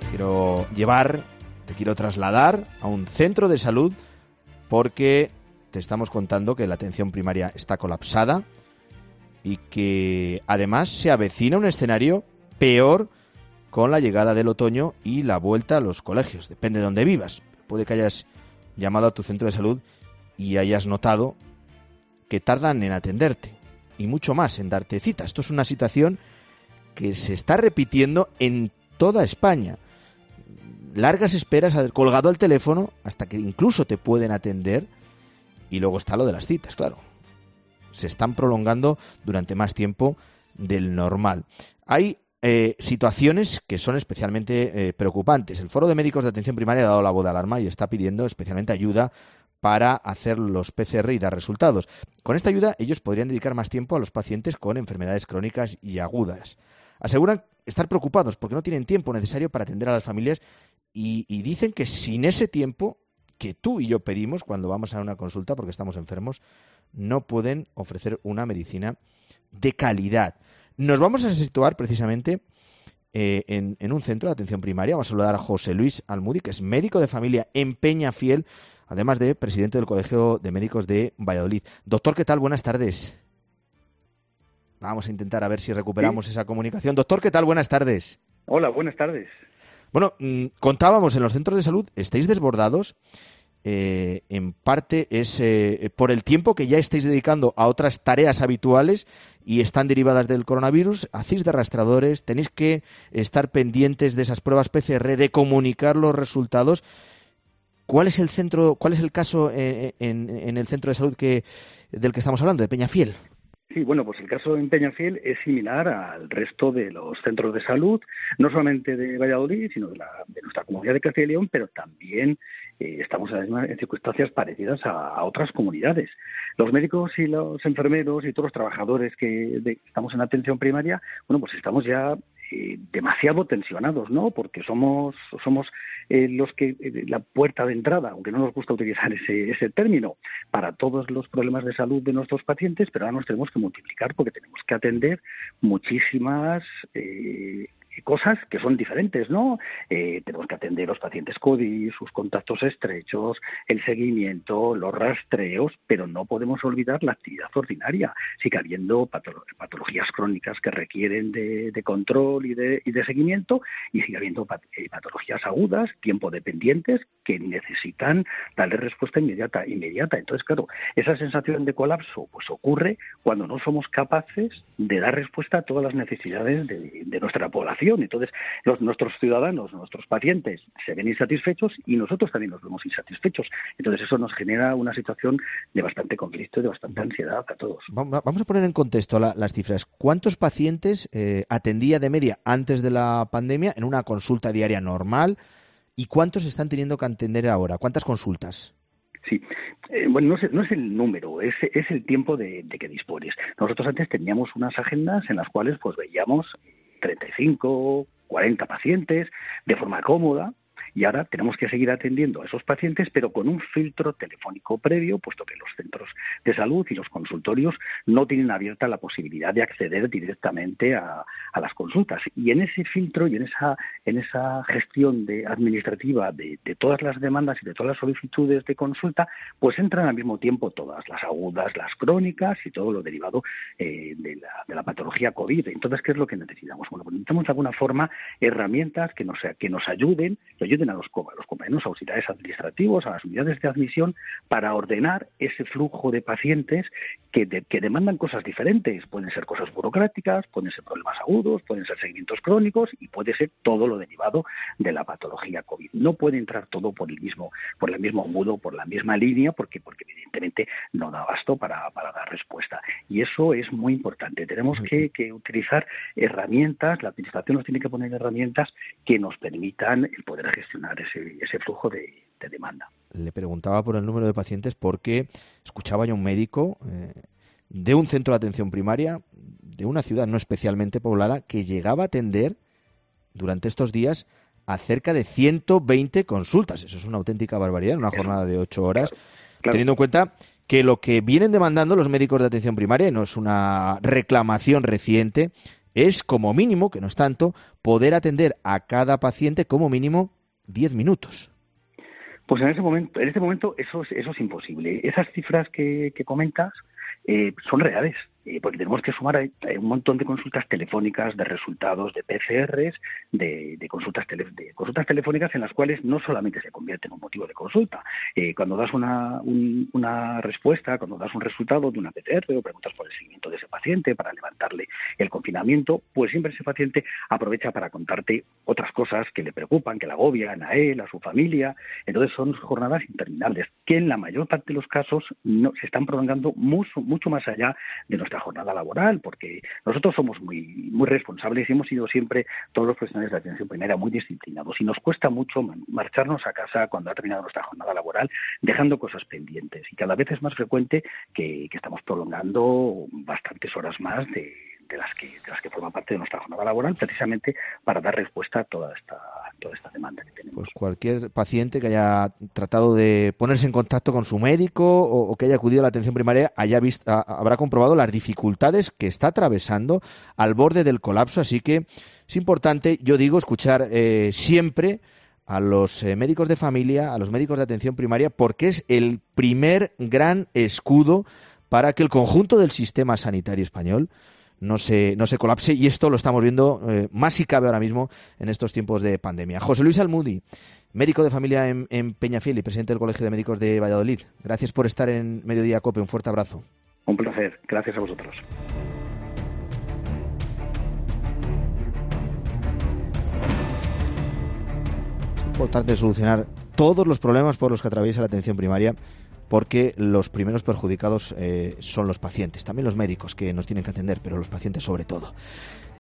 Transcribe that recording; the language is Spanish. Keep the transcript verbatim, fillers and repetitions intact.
quiero llevar, te quiero trasladar a un centro de salud porque te estamos contando que la atención primaria está colapsada y que además se avecina un escenario peor con la llegada del otoño y la vuelta a los colegios. Depende de dónde vivas. Puede que hayas llamado a tu centro de salud y hayas notado que tardan en atenderte y mucho más en darte cita. Esto es una situación que se está repitiendo en toda España. Largas esperas colgado al teléfono hasta que incluso te pueden atender, y luego está lo de las citas, claro. Se están prolongando durante más tiempo del normal. Hay eh, situaciones que son especialmente eh, preocupantes. El Foro de Médicos de Atención Primaria ha dado la voz de alarma y está pidiendo especialmente ayuda para hacer los P C R y dar resultados. Con esta ayuda ellos podrían dedicar más tiempo a los pacientes con enfermedades crónicas y agudas. Aseguran estar preocupados porque no tienen tiempo necesario para atender a las familias y, y dicen que sin ese tiempo que tú y yo pedimos cuando vamos a una consulta porque estamos enfermos, no pueden ofrecer una medicina de calidad. Nos vamos a situar precisamente eh, en, en un centro de atención primaria. Vamos a saludar a José Luis Almudi, que es médico de familia en Peñafiel, además de presidente del Colegio de Médicos de Valladolid. Doctor, ¿qué tal? Buenas tardes. Vamos a intentar a ver si recuperamos ¿Sí? esa comunicación. Doctor, ¿qué tal? Buenas tardes. Hola, buenas tardes. Bueno, mmm, contábamos en los centros de salud, estáis desbordados. Eh, en parte es eh, por el tiempo que ya estáis dedicando a otras tareas habituales y están derivadas del coronavirus. Hacéis de rastreadores, tenéis que estar pendientes de esas pruebas P C R, de comunicar los resultados. ¿Cuál es el centro, cuál es el caso en, en, en el centro de salud que del que estamos hablando, de Peñafiel? Sí, bueno, pues el caso en Peñafiel es similar al resto de los centros de salud, no solamente de Valladolid, sino de, la, de nuestra comunidad de Castilla y León, pero también eh, estamos además en circunstancias parecidas a, a otras comunidades. Los médicos y los enfermeros y todos los trabajadores que de, estamos en atención primaria, bueno, pues estamos ya eh, demasiado tensionados, ¿no? Porque somos somos eh, los que eh, la puerta de entrada, aunque no nos gusta utilizar ese ese término, para todos los problemas de salud de nuestros pacientes, pero ahora nos tenemos que multiplicar porque tenemos que atender muchísimas eh, cosas que son diferentes, ¿no? Eh, tenemos que atender los pacientes COVID, sus contactos estrechos, el seguimiento, los rastreos, pero no podemos olvidar la actividad ordinaria. Sigue habiendo patologías crónicas que requieren de, de control y de, y de seguimiento, y sigue habiendo patologías agudas, tiempo dependientes, que necesitan darle respuesta inmediata, inmediata. Entonces, claro, esa sensación de colapso pues ocurre cuando no somos capaces de dar respuesta a todas las necesidades de, de nuestra población. Entonces, los, nuestros ciudadanos, nuestros pacientes se ven insatisfechos y nosotros también nos vemos insatisfechos. Entonces, eso nos genera una situación de bastante conflicto y de bastante ansiedad a todos. Vamos a poner en contexto la, las cifras. ¿Cuántos pacientes eh, atendía de media antes de la pandemia en una consulta diaria normal? ¿Y cuántos están teniendo que atender ahora? ¿Cuántas consultas? Sí, eh, bueno, no es, no es el número, es, es el tiempo de, de que dispones. Nosotros antes teníamos unas agendas en las cuales pues veíamos treinta y cinco, cuarenta pacientes de forma cómoda, y ahora tenemos que seguir atendiendo a esos pacientes, pero con un filtro telefónico previo, puesto que los centros de salud y los consultorios no tienen abierta la posibilidad de acceder directamente a, a las consultas. Y en ese filtro y en esa en esa gestión de, administrativa de, de todas las demandas y de todas las solicitudes de consulta, pues entran al mismo tiempo todas, las agudas, las crónicas y todo lo derivado eh, de, la, de la patología COVID. Entonces, ¿qué es lo que necesitamos? Bueno, pues necesitamos de alguna forma herramientas que nos, que nos ayuden, que ayuden a los, a los compañeros auxiliares administrativos, a las unidades de admisión, para ordenar ese flujo de pacientes que, de, que demandan cosas diferentes. Pueden ser cosas burocráticas, pueden ser problemas agudos, pueden ser seguimientos crónicos y puede ser todo lo derivado de la patología COVID. No puede entrar todo por el mismo, por el mismo modo, por la misma línea, porque, porque evidentemente no da abasto para, para dar respuesta. Y eso es muy importante. Tenemos que, que utilizar herramientas, la administración nos tiene que poner herramientas que nos permitan el poder gestionar ese, ese flujo de, de demanda. Le preguntaba por el número de pacientes porque escuchaba yo un médico eh, de un centro de atención primaria de una ciudad no especialmente poblada que llegaba a atender durante estos días a cerca de ciento veinte consultas. Eso es una auténtica barbaridad en una Eso. jornada de ocho horas, claro, claro. Teniendo en cuenta que lo que vienen demandando los médicos de atención primaria no es una reclamación reciente, es como mínimo, que no es tanto, poder atender a cada paciente como mínimo diez minutos. Pues en ese momento, en este momento eso es, eso es imposible. Esas cifras que, que comentas eh, son reales, eh, porque tenemos que sumar a, a un montón de consultas telefónicas, de resultados, de P C Rs, de, de consultas tele, de consultas telefónicas en las cuales no solamente se convierte en un motivo de consulta. Eh, cuando das una, un, una respuesta, cuando das un resultado de una P C R o preguntas por el seguimiento de ese paciente para levantarle el confinamiento, pues siempre ese paciente aprovecha para contarte otras cosas que le preocupan, que le agobian a él, a su familia. Entonces son jornadas interminables que en la mayor parte de los casos no se están prolongando mucho, mucho más allá de nuestra jornada laboral, porque nosotros somos muy muy responsables y hemos sido siempre, todos los profesionales de atención primaria, muy disciplinados y nos cuesta mucho marcharnos a casa cuando ha terminado nuestra jornada laboral dejando cosas pendientes, y cada vez es más frecuente que, que estamos prolongando bastantes horas más de de las que de las que forman parte de nuestra jornada laboral, precisamente para dar respuesta a toda esta toda esta demanda que tenemos. Pues cualquier paciente que haya tratado de ponerse en contacto con su médico o, o que haya acudido a la atención primaria haya visto, a, habrá comprobado las dificultades que está atravesando al borde del colapso, así que es importante, yo digo, escuchar eh, siempre a los eh, médicos de familia, a los médicos de atención primaria, porque es el primer gran escudo para que el conjunto del sistema sanitario español no se, no se colapse, y esto lo estamos viendo eh, más si cabe ahora mismo en estos tiempos de pandemia. José Luis Almudi, médico de familia en, en Peñafiel y presidente del Colegio de Médicos de Valladolid. Gracias por estar en Mediodía COPE. Un fuerte abrazo. Un placer. Gracias a vosotros. Es importante solucionar todos los problemas por los que atraviesa la atención primaria, porque los primeros perjudicados eh, son los pacientes, también los médicos que nos tienen que atender, pero los pacientes sobre todo.